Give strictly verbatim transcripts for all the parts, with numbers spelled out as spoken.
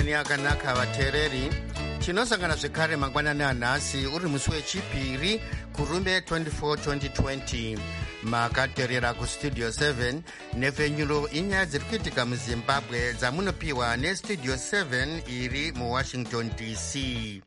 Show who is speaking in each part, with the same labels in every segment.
Speaker 1: mangwanani akanaka vateereri. Tinosangana zvekare mangwanani anhasi uri musi wechipiri kurume twenty-four twenty twenty. Makateerera kustudio seven nepfenyuro inyaya dziri kuitika muzimbabwe dzamunopiwa nestudio seven iri muwashington D C.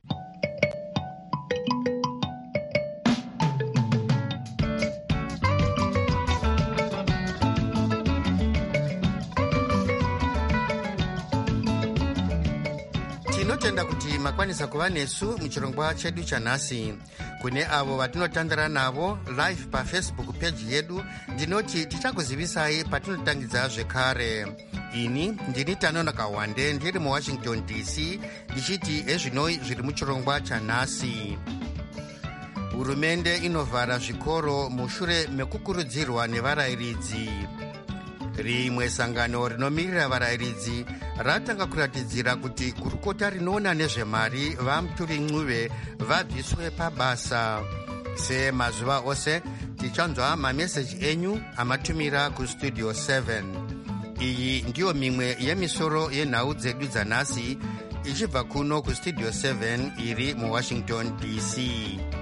Speaker 1: Tinotenda kuti makwanisa kuva nesu muchirongwa chedu chanhasi. Kune avo vatinotandira navo live pafacebook page yedu, ndinoti tichakuzivisai patinotangidza zvekare. Ini ndini Tanona Kawande ndiri muwashington D C ndichiti ezvinoi zviri muchirongwa chanhasi. Hurumende inovhara zvikoro mushure mekukurudzirwa nevarayiridzi. Rimwe sangano rinomirira varayiridzi ratanga kuratidzira kuti kurukota rinoona nezvemari vaMuturi Ncube vabviswe pabasa. Semazuva ose tichanzwa mameseji enyu amatumira kustudio seven. Iyi ndiyo mimwe yemisoro yenhau dzedu dzanhasi ichibva kuno kustudio seven iri muwashington D C.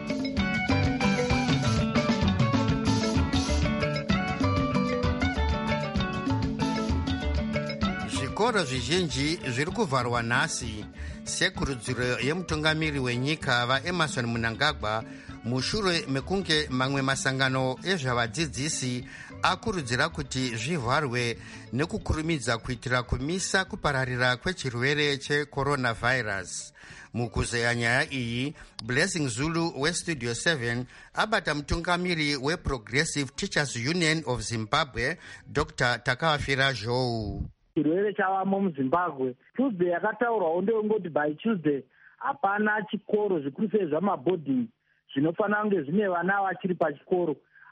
Speaker 1: Zvikoro zvizhinji zviri kuvharwa nhasi sekurudziro yemutungamiri wenyika vaEmmerson Mnangagwa mushure mekunge mamwe masangano ezvavadzidzisi akurudzira kuti zvivharwe nekukurumidza kuitira kumisa kupararira kwechirwere checoronavirus. Mukuzeya nyaya iyi, Blessing Zulu westudio seven abata mutungamiri weProgressive Teachers Union of Zimbabwe Doctor Takavafira Zhou.
Speaker 2: Chirwere chavamo muZimbabwe Tuesday yakataurwawo ndeyongoti by Tuesday hapana chikoro zvikuru sei zvamabhodhingi zvinofanira kunge zvine vana vachiri pachikoro,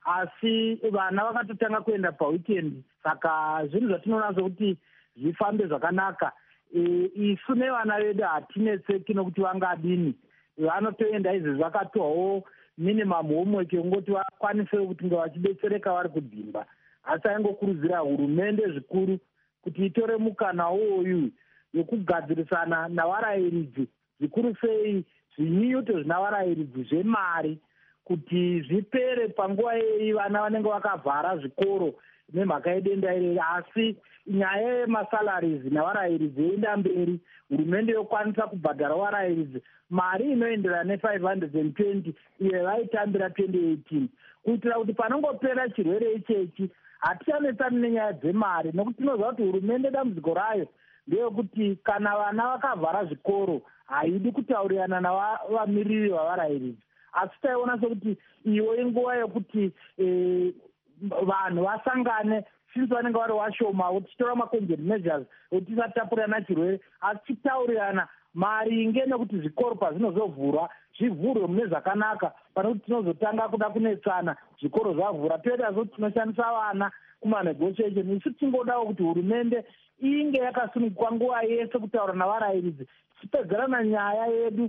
Speaker 2: asi vana vakatotanga kuenda paweekend. Saka zvinhu zvatinoona sokuti zvifambe zvakanaka. E, isu nevana vedu hatinetseki nokuti vangadini, vanotoenda izvi vakatowawo minimum homework yongoti vakwanise kuti nga vachidetsereka vari kudzimba. Asi aingokurudzira hurumende zvikuru kuti itore mukana uyu wekugadzirisana navarayiridzi, zvikuru sei zvinyuto zvina varayiridzi zvemari, kuti zvipere panguva yeyi vana vanenge vakavhara zvikoro nemhaka yedenda ireri. Asi nyaya yemasalaries navarayiridzi yoenda mberi, hurumende yokwanisa kubhadhara varayiridzi mari inoenderana ne-five hundred twenty iyo vaitambira twenty eighteen, kuitira kuti panongopera chirwere ichechi hatichanetsani nenyaya dzemari, nokuti tinoziva kuti hurumende dambudziko rayo ndeyekuti kana vana vakavhara zvikoro haidi kutaurirana navamiriri vavarayiridzi. Asi taiona sekuti iwo inguva yokuti e, vanhu vasangane since vanenge vari vashoma, tichitora maconject measures kuti tisatapurirana chirwere, asi tichitaurirana maringe nekuti zvikoro pazvinozovhurwa zvivhurwe mune zvakanaka, pane kuti tinozotanga kuda kunetsana zvikoro zvavhura toita zoti tinoshandisa vana kumanegotiation. Isu tingodawo kuti hurumende inge yakasunungukwa nguva yese kutaura navarayiridzi, tichipedzerana nyaya yedu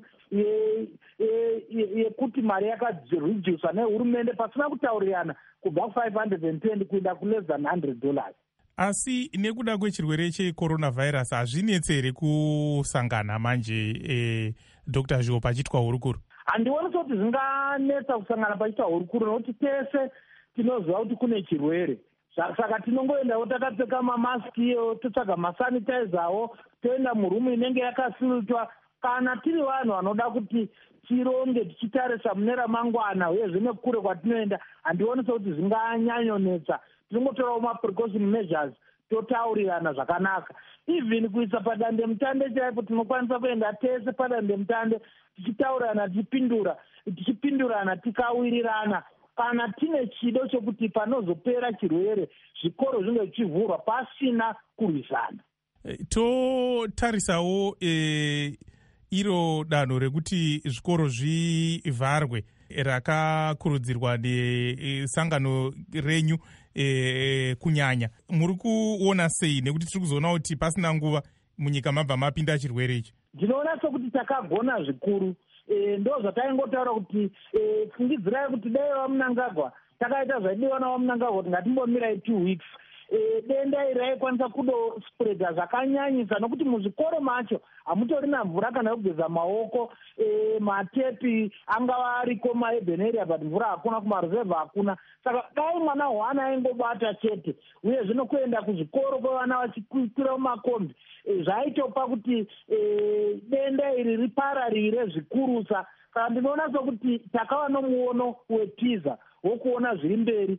Speaker 2: yekuti mari yakareducwa nehurumende pasina kutaurirana kubva ku-five hundred twenty kuenda ku-less than one hundred dollars.
Speaker 3: Asi nekuda kwechirwere checoronavirus hazvinetse here kusangana manje eh, Doctor Zhou pachitwa hurukuru?
Speaker 2: Handioni kuti zvinganetsa kusangana pachitwa hurukuru nokuti tese tinoziva kuti kune chirwere. Saka tinongoendawo takapfeka mamaskiyo, totsvaga masanitizawo, toenda murumu inenge yakasilutwa. Kana tiri vanhu vanoda kuti tironge tichitarisa mune ramangwana uyezve nekure kwatinoenda, handioni sekuti zvinganyanyonetsa. Tinongotorawo maprecaution measures, totaurirana zvakanaka. Even kuisa padande mutande chaipo tinokwanisa kuenda tese padande mutande tichitaurirana, tichipindura tichipindurana tikawirirana. Kana tine chido chokuti panozopera chirwere zvikoro zvinge zvichivhurwa pasina kurwisana.
Speaker 3: Totarisawo e, iro danho rekuti zvikoro zvivharwe rakakurudzirwa nesangano renyu e, kunyanya. Muri kuona sei? Nekuti tiri kuzoona kuti pasina nguva munyika mabva mapinda chirwere ichi.
Speaker 2: Ndinoona sokuti takagona zvikuru. E, ndo zvataingotaura kuti e, fungidzirai kuti dai vaMnangagwa takaita zvaidiwa navaMnangagwa kuti ngatimbomirai two weeks e, denda iri raikwanisa kudospreadha zvakanyanyisa, nokuti muzvikoro macho hamutorina mvura kana yokugeza maoko. E, matepi angava ariko maurban area but mvura hakuna, kumaruzevha hakuna. Saka dai mwana hwana aingobata chete, uye zvino kuenda kuzvikoro kwevana vachikwira mumakombi, e, zvaitopa kuti e, denda iri ripararire zvikurusa. Saka ndinoona sokuti takava nomuono wetiza wokuona zviri mberi,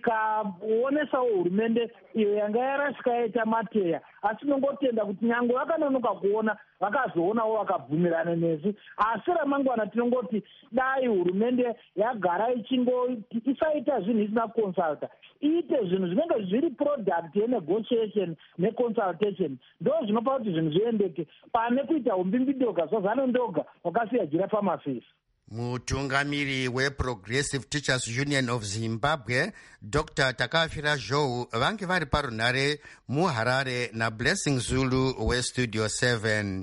Speaker 2: tikaonesawo hurumende iyo yanga yarasika yaita mateya, asi tinongotenda kuti nyange vakanonoka kuona vakazoonawo vakabvumirana nesu. Asi ramangwana tinongoti dai hurumende yagara ichingoti isaita zvinhu isina consulta, iite zvinhu zvinenge zviri product yenegotiation neconsultation, ndo zvinopa kuti zvinhu zviendeke, pane kuita umbimbidoga zvazano ndoga wakasiya jira pamafesi.
Speaker 1: Mutungamiri weProgressive Teachers Union of Zimbabwe Doctor Takafira Zhou vange vari parunhare muHarare naBlessing Zulu weStudio seven.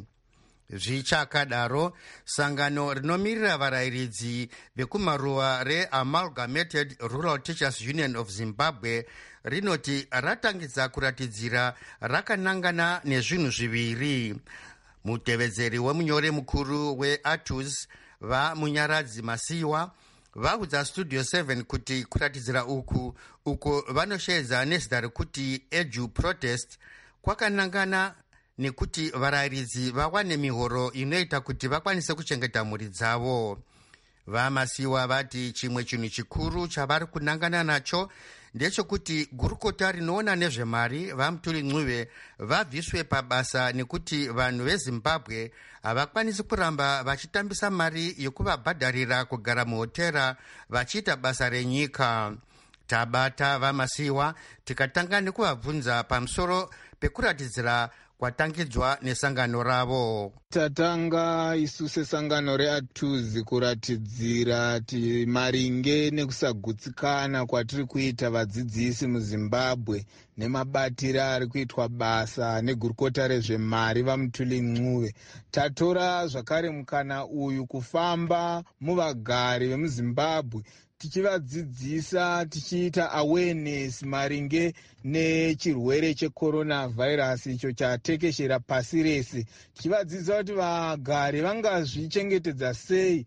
Speaker 1: Zvichakadaro, sangano rinomirira varayiridzi vekumaruwa reAmalgamated Rural Teachers Union of Zimbabwe rinoti ratangidza kuratidzira rakanangana nezvinhu zviviri. Mutevedzeri wemunyori mukuru weATUS vamunyaradzi Masiwa vaudza Studio seven kuti kuratidzira uku uko vanosheedza nezita rekuti Edu Protest kwakanangana nekuti varayiridzi vawane mihoro inoita kuti vakwanise kuchengeta mhuri dzavo. Vamasiwa vati chimwe chinhu chikuru chavari kunangana nacho ndechekuti gurukota rinoona nezvemari vaMutuli Ncube vabviswe pabasa nekuti vanhu veZimbabwe havakwanisi kuramba vachitambisa mari yokuvabhadharira kugara muhotera vachiita basa renyika. Tabata Vamasiwa tikatanga nekuvabvunza pamusoro pekuratidzira kwatangidzwa nesangano ravo.
Speaker 4: Tatanga isu sesangano reATUS kuratidzira ti maringe nekusagutsikana kwatiri kuita vadzidzisi muZimbabwe nemabatiro ari kuitwa basa negurukota rezvemari vaMutuli Ncube. Tatora zvakare mukana uyu kufamba muvagari vemuZimbabwe tichivadzidzisa, tichiita awareness maringe nechirwere checoronavirus icho chatekeshera pasi rese, tichivadzidzisa kuti vagari vangazvichengetedza sei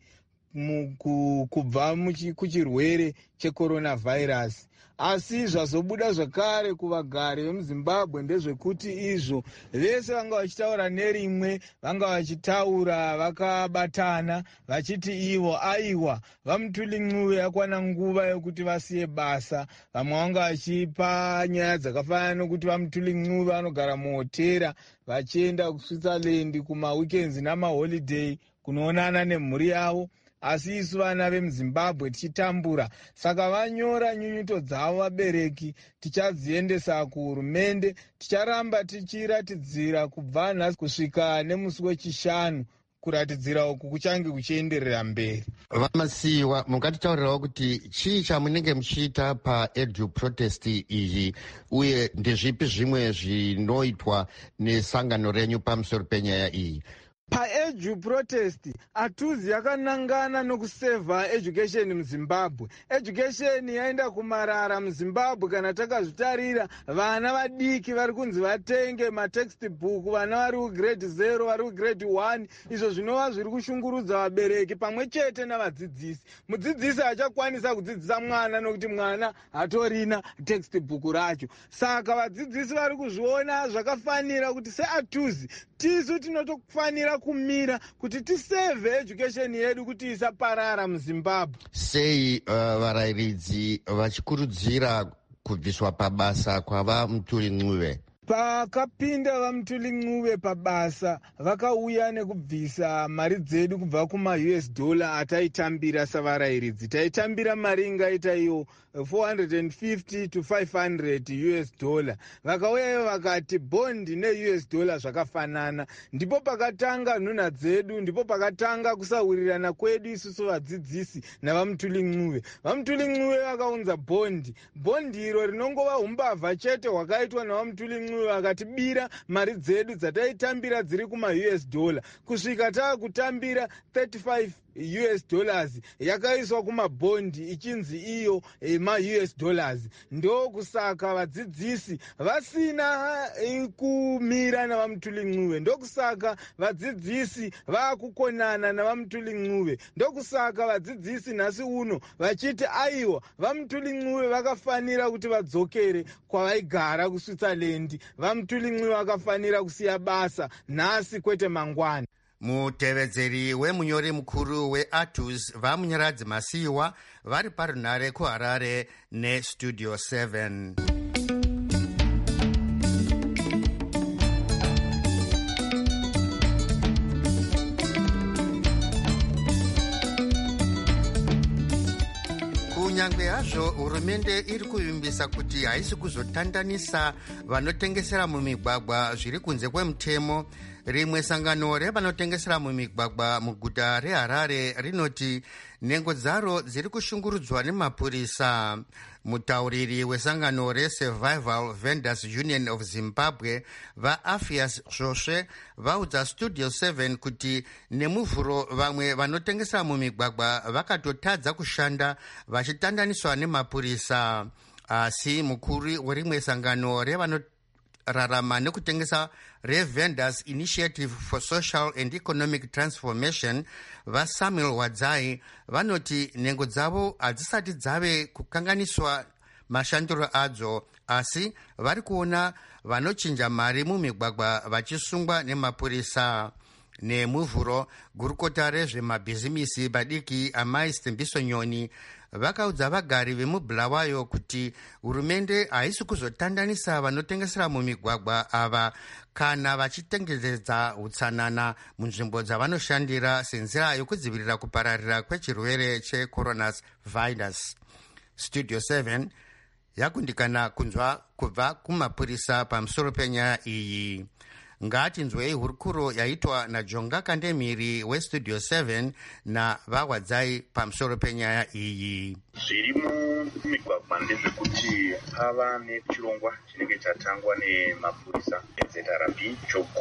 Speaker 4: kubva kuchirwere checoronavirus. Asi zvazobuda zvakare kuvagari vemuZimbabwe ndezvekuti izvo vese vanga vachitaura nerimwe, vanga vachitaura vakabatana vachiti ivo aiwa vaMutuli Ncube akwana nguva yokuti vasiye basa. Vamwe vanga vachipa nyaya dzakafanana nokuti vaMutuli Ncube vanogara muhotera vachienda kuSwitzerland kumaweekends namaholiday kunoonana nemhuri yavo. Asi isu vana vemuZimbabwe tichitambura, saka vanyora nyunyuto dzavo vabereki tichadziendesa kuhurumende. Ticharamba tichiratidzira kubva nhasi kusvika nemusi wechishanu, kuratidzira uku kuchange kuchienderera mberi.
Speaker 1: Vamasiwa, mungatichaurirawo kuti chii chamunenge muchiita paEdu Protest iyi, uye ndezvipi zvimwe zvinoitwa nesangano renyu pamusoro penyaya iyi?
Speaker 4: PaEdu Protest, ATUS yakanangana nokusevha education muZimbabwe. Education yaenda kumarara muZimbabwe. Kana takazvitarira, vana vadiki vari kunzi vatenge matextbook, vana vari kugrade zero, vari kugrade one, izvo zvinova zviri kushungurudza vabereki pamwe chete navadzidzisi. Mudzidzisi achakwanisa kudzidzisa mwana nokuti mwana hatorina textbook racho. Saka vadzidzisi vari kuzviona zvakafanira kuti seATUS tisu tinotofanira kumira kuti tisevhe education yedu kuti isaparara muZimbabwe.
Speaker 1: Sei uh, varayiridzi vachikurudzira kubviswa pabasa kwavaMutuli Ncube?
Speaker 4: Pakapinda vaMutuli Ncube pabasa, vakauya nekubvisa mari dzedu kubva kuma-U S dollar ataitambira savarayiridzi. Taitambira mari ingaita iyo four hundred fifty to five hundred U S dollar. Vakauya vakati bondi ne-U S dollar zvakafanana. Ndipo pakatanga nhunha dzedu, ndipo pakatanga kusawirirana kwedu isusu vadzidzisi navaMutuli Ncube. VaMutuli Ncube vakaunza bondi. Bondi iro rinongova umbavha chete hwakaitwa navaMutuli Ncube vakatibira mari dzedu dzataitambira dziri kuma-U S dollar kusvika taakutambira thirty-five U S dollars yakaiswa kumabhondi ichinzi iyo ma-U S dollars. Ndokusaka vadzidzisi vasina kumira navamutulincuve, ndokusaka vadzidzisi vakukonana navamutulincuve, ndokusaka vadzidzisi nhasi uno vachiti aiwa vamutulincuve vakafanira kuti vadzokere kwavaigara kuSwitzerland, vamutulincuve vakafanira kusiya basa nhasi kwete mangwani.
Speaker 1: mutevedzeri wemunyori mukuru weATUS vamunyaradzi masiyiwa vari parunhare kuharare nestudio seven. kunyange hazvo hurumende iri kuvimbisa kuti haisi kuzotandanisa vanotengesera mumigwagwa zviri kunze kwemutemo, rimwe sangano revanotengesera mumigwagwa muguta reHarare rinoti nhengo dzaro dziri kushungurudzwa nemapurisa. Mutauriri wesangano reSurvival Vendors Union of Zimbabwe vaAfias Zvosve vaudza Studio seven kuti nemuvhuro vamwe vanotengesera mumigwagwa vakatotadza kushanda vachitandaniswa nemapurisa. Asi mukuru werimwe sangano revano rarama nekutengesa reVendors Initiative for Social and Economic Transformation vaSamuel Wadzai vanoti nhengo dzavo hadzisati dzave kukanganiswa mashandiro adzo, asi vari kuona vanochinja mari mumigwagwa vachisungwa nemapurisa. Nemuvhuro gurukota rezvemabhizimisi badiki Amai Stembiso Nyoni vakaudza vagari vemubhulawayo kuti hurumende haisi kuzotandanisa vanotengesera mumigwagwa ava kana vachitengetedza utsanana munzvimbo dzavanoshandira senzira yokudzivirira kupararira kwechirwere cheCoronavirus. Studio seven yakundikana kunzwa kubva kumapurisa pamusoro penyaya iyi. Ngatinzwei hurukuro yaitwa naJonga Kandemiri weStudio seven na vaWadzai pamusoro penyaya iyi.
Speaker 5: Zviri mumigwagwa ndezvekuti pava nechirongwa chinenge chatangwa nemapurisa E Z R B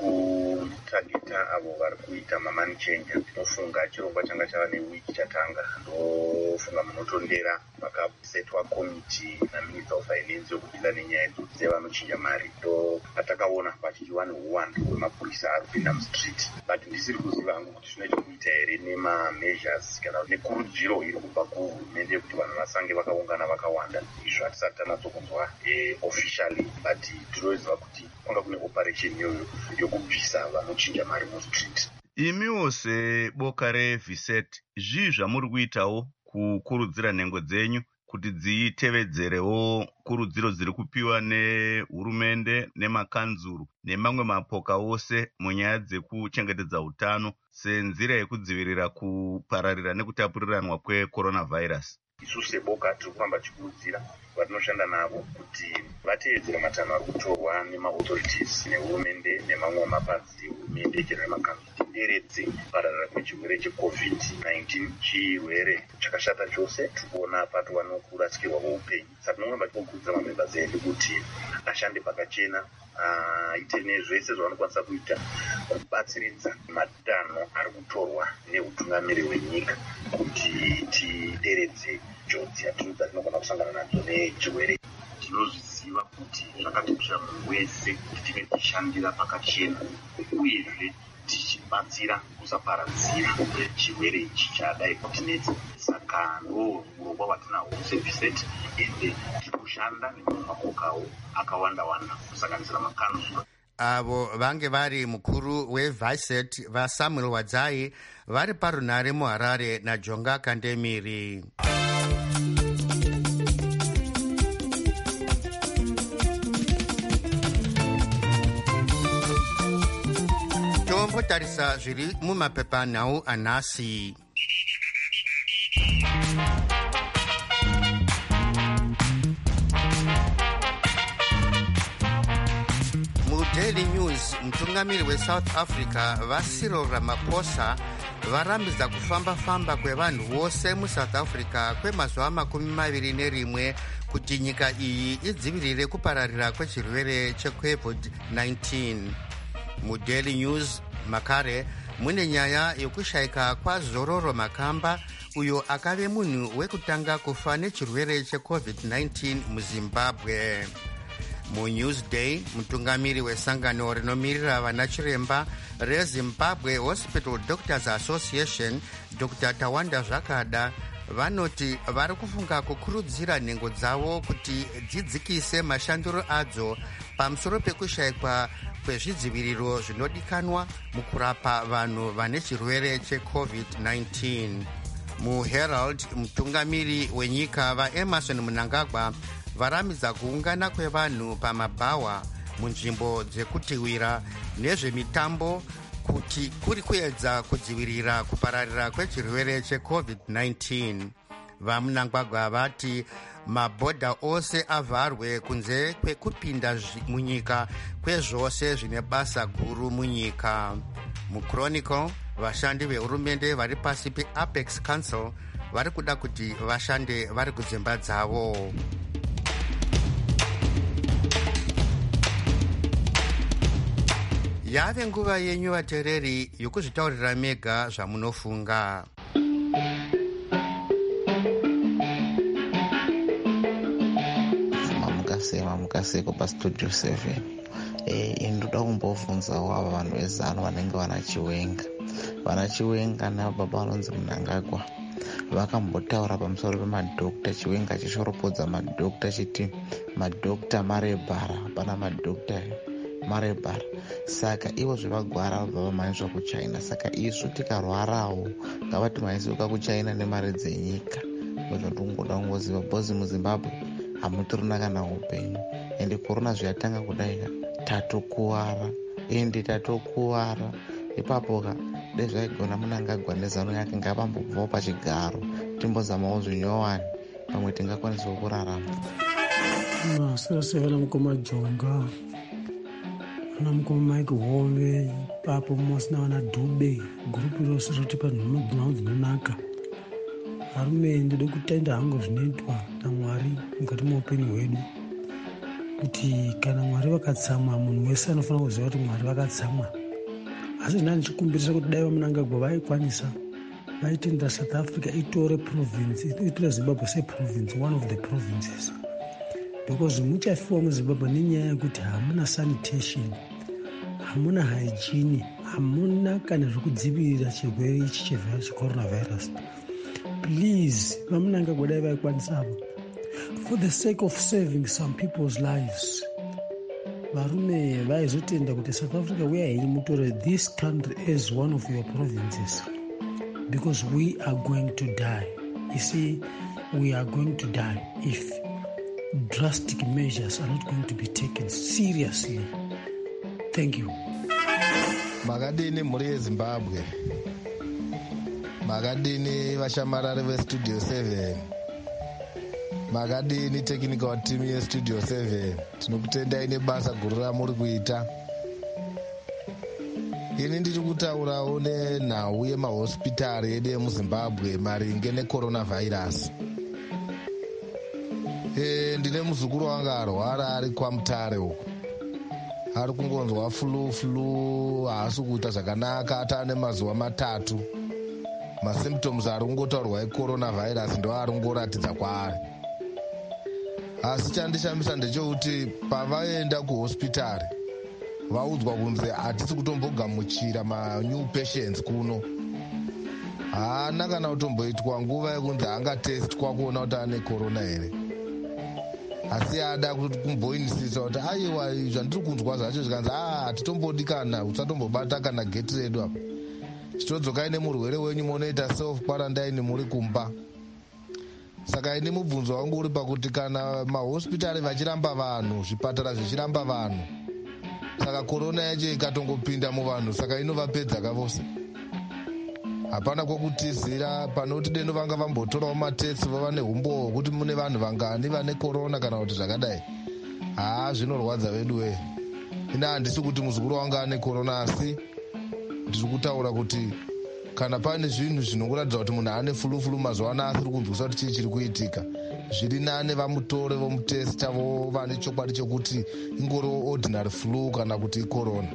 Speaker 5: chokutageta avo vari kuita mamani chenja. Ndinofunga chirongwa changa chava newiki chatanga, ndofunga munotondera pakasetwa komiti naMinista of Finance yokudila nenyaya dzevanochinja mari. Ndo patakaona pachichiva neuwandu hwemapurisa ari kupinda mustreet, but ndisiri kuziva hangu kuti zvine chekuita here nemameasures kana nekurudziro iri kubva kuhurumende kuti vanhu vasange vakaungana vakawanda. Izvo hatisati tanatsokunzwa officially, but tinoziva kuti kwanga kune operation iyoyo yokubvisa vanochinja mari mustreet.
Speaker 6: Imiwo seboka reViset, zvii zvamuri kuitawo kukurudzira nhengo dzenyu kuti dzitevedzerewo kurudziro dziri kupiwa nehurumende nemakanzuru nemamwe mapoka ose munyaya dzekuchengetedza utano senzira yekudzivirira kupararira nekutapuriranwa kwecoronavirus?
Speaker 5: Isu seboka tiri kuramba tichikurudzira vatinoshanda navo kuti vateedzere matanho ari kutorwa nemaauthorities nehurumende nemamwe mapazi ehurumende chero nemakanzuru tideredze kupararira kwechirwere checovid nineteen, chirwere chakashata chose. Tikuona patova nokurasikirwa kweupenyu. Saka tinoramba tichikurudzira mamembers edu kuti ashande pakachena, aite nezvese zvavanokwanisa kuita kubatsiridza matanho ari kutorwa neutungamiri hwenyika kuti tideredze njodzi yatinogona kusangana nadzo nechirwere. Tinozviziva kuti zvakatikoshera munhu wese kuti tive tichishandira pakachena uyezve tichibatsira kusaparadzira chirwere ichi chadai kutinetsa. Saka ndo urongwa hwatinahwo seViset, ende tiri kushanda nemapokawo akawanda wanda kusanganisira makanzuru.
Speaker 1: Avo vange vari mukuru weViset vaSamuel Wadzai vari parunhare muHarare naJonga Kandemiri. Tombotarisa zviri mumapepanhau anhasi. Daily News, mutungamiri weSouth Africa vaCyril Ramaphosa varambidza kufamba-famba kwevanhu vose muSouth Africa kwemazuva makumi maviri nerimwe kuti nyika iyi idzivirire kupararira kwechirwere checovid nineteen. MuDaily News, Makare mune nyaya yokushayika kwaZororo Makamba uyo akave munhu wekutanga kufa nechirwere checovid nineteen muZimbabwe. MuNewsday, mutungamiri wesangano rinomirira vanachiremba reZimbabwe Hospital Doctors Association, Doctor Tawanda Zvakada, vanoti vari kufunga kukurudzira nhengo dzavo kuti dzidzikise mashandiro adzo pamusoro pekushayikwa kwezvidziviriro zvinodikanwa mukurapa vanhu vane chirwere checovid nineteen. MuHerald, mutungamiri wenyika vaEmerson Mnangagwa varamidza kuungana kwevanhu pamabhawa munzvimbo dzekutiwira nezvemitambo kuti kuri kuedza kudzivirira kupararira kwechirwere checovid nineteen. VaMnangagwa vati mabhodha ose avharwe kunze kwekupinda munyika kwezvose zvine basa guru munyika. MuChronicle, vashandi vehurumende vari pasi peApex Council vari kuda kuti vashande vari kudzimba dzavo. Yave nguva yenyu vateereri yokuzvitaurira mega zvamunofunga.
Speaker 7: Mamukasema mukaseko pastudio seven. Eh, ndoda kumbobvunzawo ava vanhu vezano vanenge vanachiwenga vanachiwenga nababa vanonzi Mnangagwa vakambotaura pamusoro pemadhokta. Chiwenga chishoropodza madhokta chiti madhokta marebhara hapana madhokta marebhara. Saka ivo zvevagwara vabva vamhanyiswa kuchina. Saka isu tikarwarawo ngavati maisuka kuchina nemari dzenyika. Ndongoda kungoziva bhozi muZimbabwe hamutorina kana upenyu ende korona zviyatanga kudai tatokuwara ende tatokuwara ipapo ka dezvaigona Mnangagwa nezano yake ngavambobvawo pachigaro timbozamawo zvinyowani pamwe tingakwanisawo kurarama.
Speaker 8: Masirasevana mukoma Jonga ana mukoma Mike Hove papo mosina vana Dube gurupu rose roti panhu munogona dzinonaka harume ndode kutenda hangu zvinoitwa naMwari mukati muupenyu hwedu kuti kana Mwari vakatsamwa munhu wese anofanira kuziva kuti Mwari vakatsamwa. Asi ndina ndichikumbirisa kuti dai vaMnangagwa vaikwanisa vaitendera South Africa itore province itore Zimbabwe seprovince, one of the provinces, because muchafiwa muZimbabwe nenyaya yekuti hamuna sanitation, hamuna hygiene, hamuna kana zvekudzivirira chirwere ichi checoronavirus. Please, vaMnangagwa dai vaikwanisa for the sake of saving some people's lives, varume vaizotenda kuti South Africa we are mutore this country as one of your provinces, because we are going to die. You see, we are going to die if drastic measures are not going to be taken seriously. Thank you.
Speaker 9: Makadini muri yeZimbabwe, makadini vashamarari vestudio seven, makadini technical team yestudio seven, tinokutendai nebasa guru ramuri kuita. Ini ndiri kutaurawo nenhau yemahospitari edu emuZimbabwe maringe necoronavirus. E, ndine muzukuru wanga arwara ari kwaMutare uko, ari kungonzwa flu flu, haasi kuita zvakanaka, ataane mazuva matatu. Masymptoms ari kungotaurwa ecoronavirus ndo ari kungoratidza kwaari. Asi chandishambisa ndechekuti pavaenda kuhospitari vaudzwa kunzi hatisi kutombogamuchira manew patients kuno. Haana kana kutomboitwa nguva yekunzi angatestwa kuona kuti ane corona here. Asi ada kumboinisisa kuti aiwa zvandiri kunzwa zvacho zvikanzi ah hatitombodi kana usatombobata kana geti redu apa. Chitodzokai nemurwere wenyu munoita self quarantine muri kumba. Saka ini mubvunzo wangu uri pakuti kana mahospitari vachiramba vanhu, zvipatara zvichiramba vanhu, saka corona yacho ikatongopinda muvanhu, saka inovapedza kavose. Hapana kwokutizira, panoti deno vanga vambotorawo matest vava nehumbo hwekuti mune vanhu vangani vane corona kana kuti zvakadai. Haa, zvinorwadza vedu we. Ina handisi kuti muzukuru wanga ane corona, asi ndiri kutaura kuti kana pane zvinhu zvinokuratidza kuti munhu ane fulufulu mazuva ano asiri kunzwisa kuti chii chiri kuitika, zviri nane vamutore vomutesta vova nechokwadi chokuti ingoriwo ordinary flu kana kuti icorona.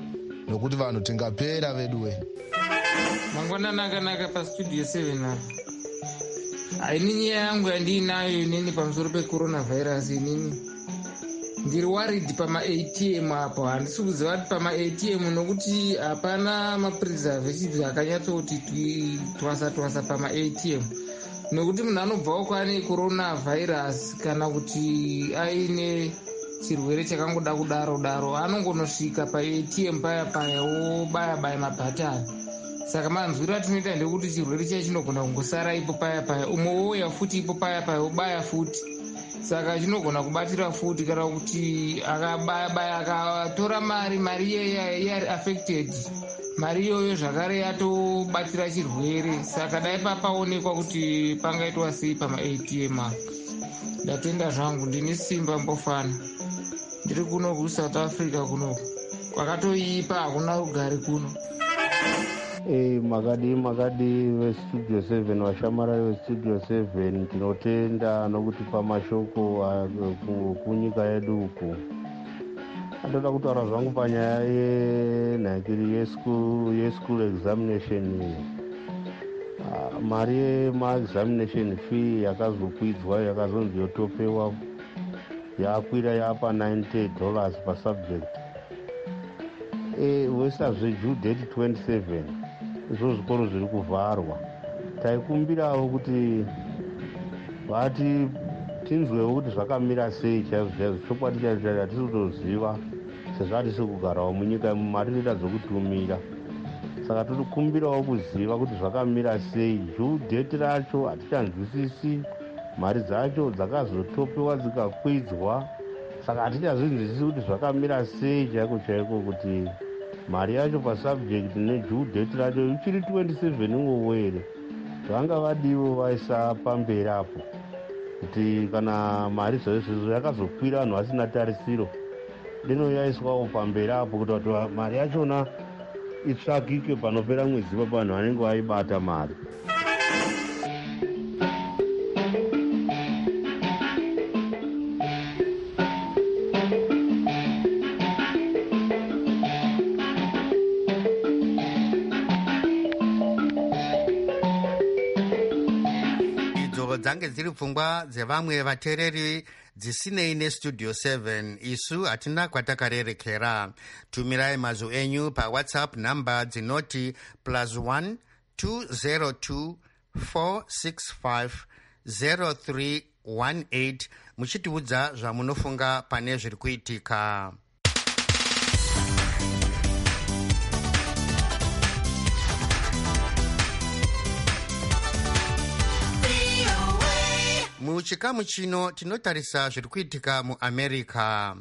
Speaker 9: nokuti vanhu tingapera veduwe.
Speaker 10: Mangwanana akanaka pastudio seven apa. Haini nyaya yangu yandiinayo inini pamusoro pecoronavirus inini. Ndiri worried pama-A T M apo. Handisi kuziva kuti pama-A T M nokuti hapana mapreservatives akanyatsoti twasa twasa pama-A T M. Nokuti munhu anobvawo kwaane coronavirus kana kuti aine chirwere chakangoda kudaro daro anongonosvika pa-A T M paya paya obaya baya mabhatani. Saka manzwira tinoita ndekuti chirwere chacho chinogona kungosara ipo paya paya, umwe wouya futi ipo paya paya obaya futi. Saka chinogona kubatira futi kana kuti akabaya baya akatora mari mari yari affected, mari iyoyo zvakare yatobatira chirwere. Saka dai papaonekwa kuti pangaitwa sei pama-A T M apa. Ndatenda zvangu, ndine simba mbofana. Ndiri kuno kuSouth Africa kuno kwakatoipa, hakuna rugare kuno.
Speaker 11: Eh, makadi makadi vestudio seven, vashamarari vestudio seven, tinotenda nokuti pamashoko kunyika yedu uku. Andoda kutaura zvangu panyaya yenhakiri yeschool examination. Mari yemaexamination fee yakazokwidzwa yakazonzi yotopewa yakwira yapa ninety dollars per subject. Eh, wesazve due date twenty-seven. Izvo zvikoro zviri kuvharwa. Taikumbirawo kuti vati tinzwewo kuti zvakamira sei chaizvo chaizvo. Chokwadi chaizvo hatisi kutoziva sezvo hatisi kugarawo munyika mari inoita dzokutumira. Saka totikumbirawo kuziva kuti zvakamira sei. Due date racho hatichanzwisisi, mari dzacho dzakazotopewa dzikakwidzwa. Saka hatichazvinzwisisi kuti zvakamira sei chaiko chaiko, kuti mari yacho pasubject nedue date racho ichiri twenty-seven ingouwo here. Vanga vadivo vaisa pamberi apo kuti kana mari zvaizvizvo yakazokwira vanhu vasina tarisiro, deno yaiswawo pamberi apo kuti vati mari yachona itsvakike panopera mwedzi pa vanhu vanenge vaibata mari.
Speaker 1: dzange dziri pfungwa dzevamwe vateereri dzisinei nestudio seven. Isu hatina kwatakarerekera. Tumirai mazwi enyu pawhatsapp namba dzinoti plus one two zero two four six five zero three one eight muchitiudza zvamunofunga pane zviri kuitika. Muchikamu chino tinotarisa zviri kuitika muAmerica.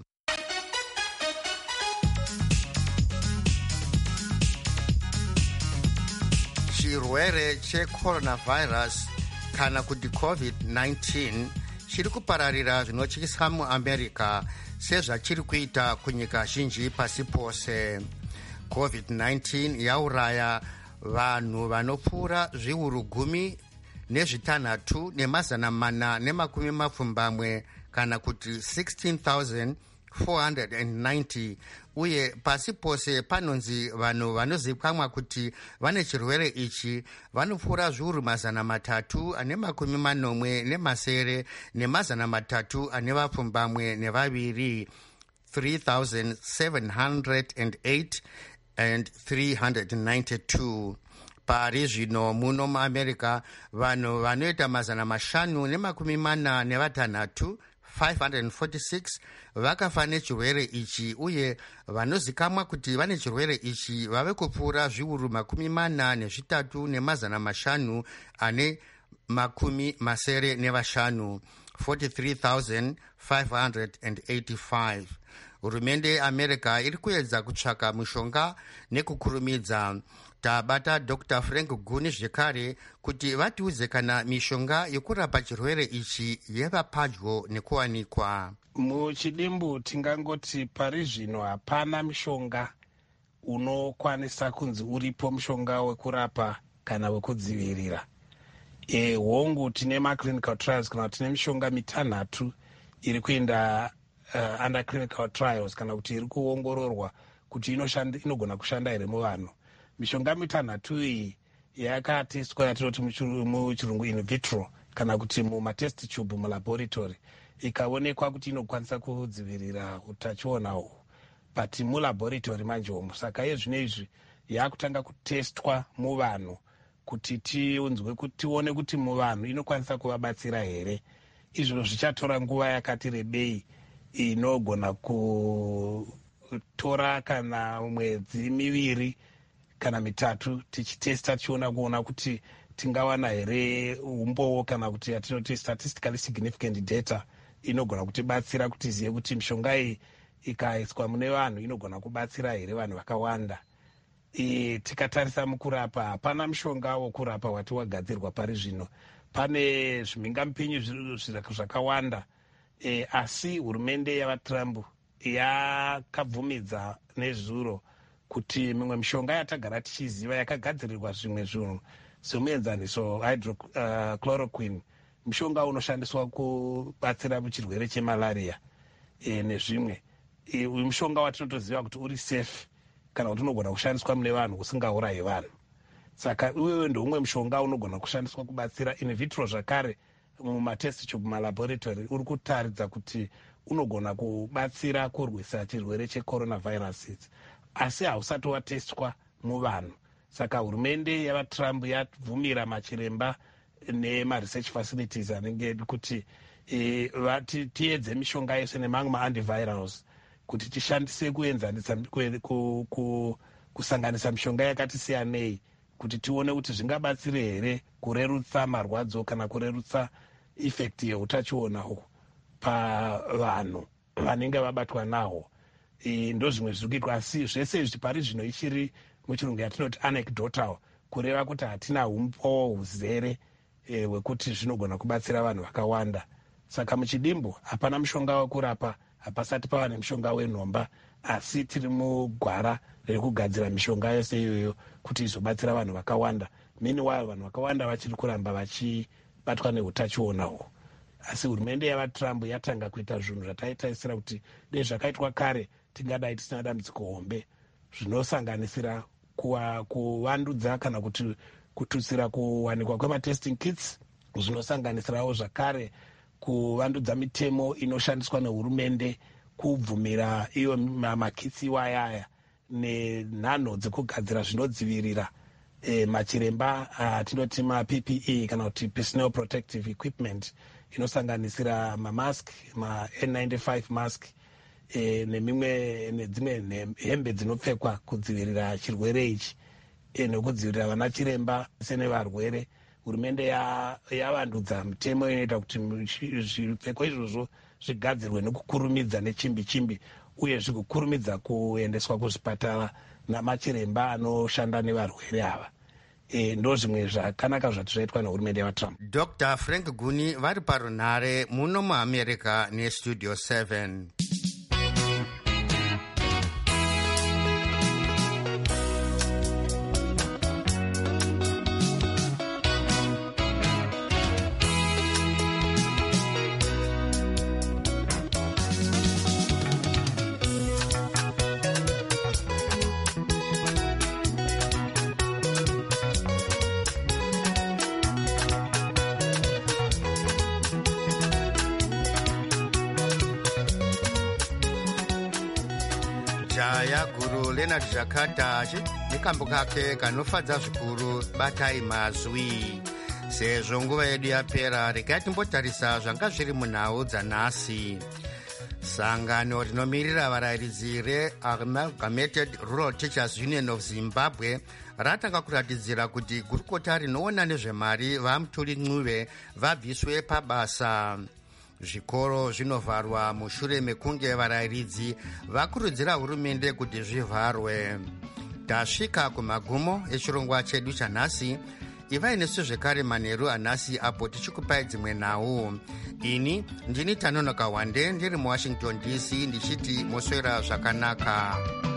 Speaker 1: Chirwere checoronavirus kana kuti covid nineteen chiri kupararira zvinotyisa muAmerica sezvachiri kuita kunyika zhinji pasi pose. covid nineteen yauraya vanhu vanopfuura zviuru gumi nezvitanhatu nemazana mana nemakumi mapfumbamwe kana kuti sixteen thousand four hundred ninety, uye pasi pose panonzi vanhu vanozivikanwa kuti vane chirwere ichi vanopfuura zviuru mazana matatu ane makumi manomwe nemasere nemazana matatu ane vapfumbamwe nevaviri, three thousand seven hundred eight and three hundred ninety-two. Pari zvino muno muAmerica vanhu vanoita mazana mashanu nemakumi mana nevatanhatu five hundred forty-six vakafa nechirwere ichi, uye vanozikamwa kuti vane chirwere ichi vave kupfuura zviuru makumi mana nezvitatu nemazana mashanu ane makumi masere nevashanu, forty-three thousand five hundred eighty-five. Hurumende yeAmerica iri kuedza kutsvaka mushonga nekukurumidza. Tabata Doctor Frank Guni zvekare kuti vatiudze kana mishonga yekurapa chirwere ichi yeva padyo nekuwanikwa.
Speaker 12: Muchidimbu tingangoti pari zvino hapana mushonga unokwanisa kunzi uripo mushonga wekurapa kana wekudzivirira. E, hongu tine maclinical trials kana tine mishonga mitanhatu iri kuenda uh, under clinical trials kana kuti iri kuongororwa kuti inoshanda, inogona kushanda here muvanhu. Mishonga mitanhatu iyi yakatestwa yatinoti muchirungu in vitro kana kuti mumatest tube mulaboratory, ikaonekwa kuti inokwanisa kudzivirira utachiona uhu but mulaboratory manje omo. Saka iye zvino izvi yakutanga kutestwa muvanhu kuti tiunzwe kuti tione kuti muvanhu inokwanisa kuvabatsira here. Izvo zvichatora nguva yakati rebei, inogona kutora kana mwedzi miviri kana mitatu tichitesta tichiona kuona kuti tingawana here umbowo kana kuti yatinoti statistically significant data inogona kutibatsira kuti zive kuti mishonga iyi ikaiswa mune vanhu inogona kubatsira here vanhu vakawanda. E, tikatarisa mukurapa hapana mushonga wokurapa wati wagadzirwa pari zvino. Pane zvimhingamupinyi zvakawanda, e, asi hurumende yavatrump yakabvumidza nezuro kuti mimwe mishonga yatagara tichiziva yakagadzirirwa zvimwe zvinhu semuenzaniso hydrochloroquine, mushonga unoshandiswa kubatsira muchirwere chemalaria e, nezvimwe. E, uyu mushonga watinotoziva kuti uri safe kana kuti unogona kushandiswa mune vanhu usingaurayi vanhu. Saka uyewo ndoumwe mushonga unogona kushandiswa kubatsira in vitro zvakare mumatest tube malaboratory, uri kutaridza kuti unogona kubatsira kurwisa chirwere checoronavirus, asi hausati watestwa muvanhu. Saka hurumende yavatrump yabvumira machiremba nemaresearch facilities anenge kuti e, vati tiedze mishonga yese nemamwe maantivirals kuti tishandise kuenzanisa ku, ku, kusanganisa mishonga yakati siyanei kuti tione kuti zvingabatsire here kurerutsa marwadzo kana kurerutsa effect yeutachiona pavanhu vanenge vabatwa nawo. E, ndo zvimwe zviri kuitwa, asi zvese izvi pari zvino ichiri muchirungu yatinoti anecdotal, kureva kuti hatina umpo huzere e, wekuti zvinogona kubatsira vanhu vakawanda. Saka muchidimbu hapana mushonga wekurapa, hapasati pava nemushonga wenhomba, asi tiri mugwara rekugadzira mishonga yose iyoyo kuti izobatsira vanhu vakawanda. Meanwhile vanhu vakawanda vachiri kuramba vachibatwa neutachiona uhu. Asi hurumende yavatrump yatanga kuita zvinhu zvataitaisira kuti dei zvakaitwa kare tingadai tisina dambudziko hombe, zvinosanganisira kuvandudza kana kuti kututsira kuwanikwa kwematesting kits, zvinosanganisirawo zvakare kuvandudza mitemo inoshandiswa nehurumende kubvumira iyo makitsi iwayaya nenhano dzekugadzira zvinodzivirira e, machiremba atinoti ma-P P E kana kuti personal protective equipment, inosanganisira mamask, ma-N ninety-five mask e, nemimwe nedzimwe hembe dzinopfekwa kudzivirira chirwere ichi e, nekudzivirira vana chiremba senevarwere. Hurumende yavandudza ya mitemo inoita kuti zvipfeko izvozvo zvigadzirwe nekukurumidza nechimbi chimbi, uye zvikukurumidza kuendeswa kuzvipatara namachiremba anoshanda nevarwere ava. E, ndo zvimwe zvakanaka zvati zvaitwa nehurumende yavatrump.
Speaker 1: Dr Frank Guni vari parunhare muno muamerica nestudio seven. jaya guru Leonard Jakata nekambo kake kanofadza zvikuru batai mazwi. Sezvo nguva yedu yapera, regai timbotarisa zvanga zviri munhau dzanhasi. Sangano rinomirira varayiridzi reAmalgamated Rural Teachers Union of Zimbabwe ratanga kuratidzira kuti gurukota rinoona nezvemari vaMutuli Ncube vabviswe pabasa. Zvikoro zvinovharwa mushure mekunge varayiridzi vakurudzira hurumende kuti zvivharwe. Tasvika kumagumo echirongwa chedu chanhasi. Ivai nesu zvekare manheru anhasi apo tichikupai dzimwe nhau. Ini ndini Tanonoka Wande ndiri muWashington D C ndichiti moswera zvakanaka.